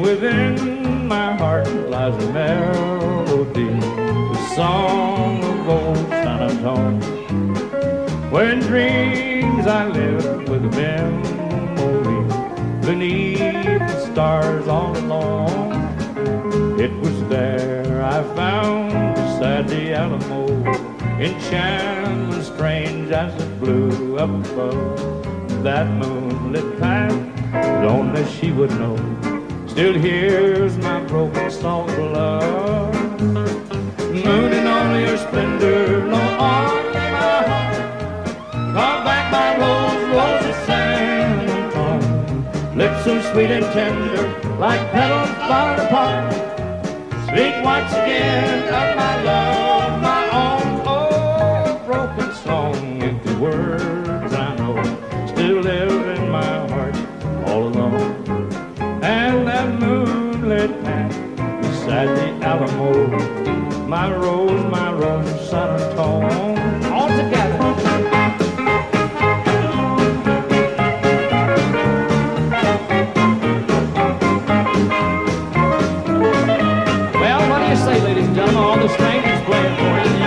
within my heart lies a melody, the song of old San Antonio, where in dreams I live with a memory beneath the stars all alone. It was there I found beside the Alamo, enchantment strange as it blew up above that moonlit path, only she would know. Still hears my broken song of love. Moon in all your splendor, no on my heart. Call back my rose, rose of San Antonio. Lips so sweet and tender, like petals far apart. Speak once again of my love, my own old broken song. If the words I know still live in my heart all alone. And that moonlit path beside the Alamo, my rose, San Antonio, all together. Well, what do you say, ladies and gentlemen? All the strangers playing for you.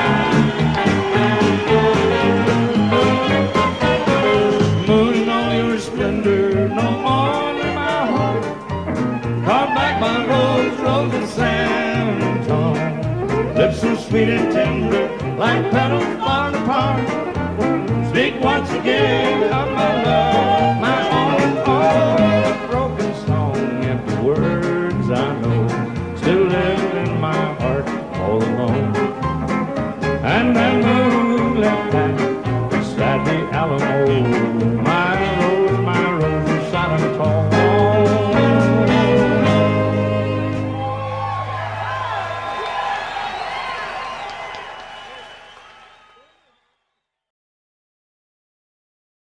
Moon in all your splendor, no on in my heart. Call back my rose, rose of San Antonio. Lips so sweet and tender, like petals far apart. Speak once again of my love, my own broken song. If the words I know still live in my heart all alone. And that moonlit path beside the Alamo,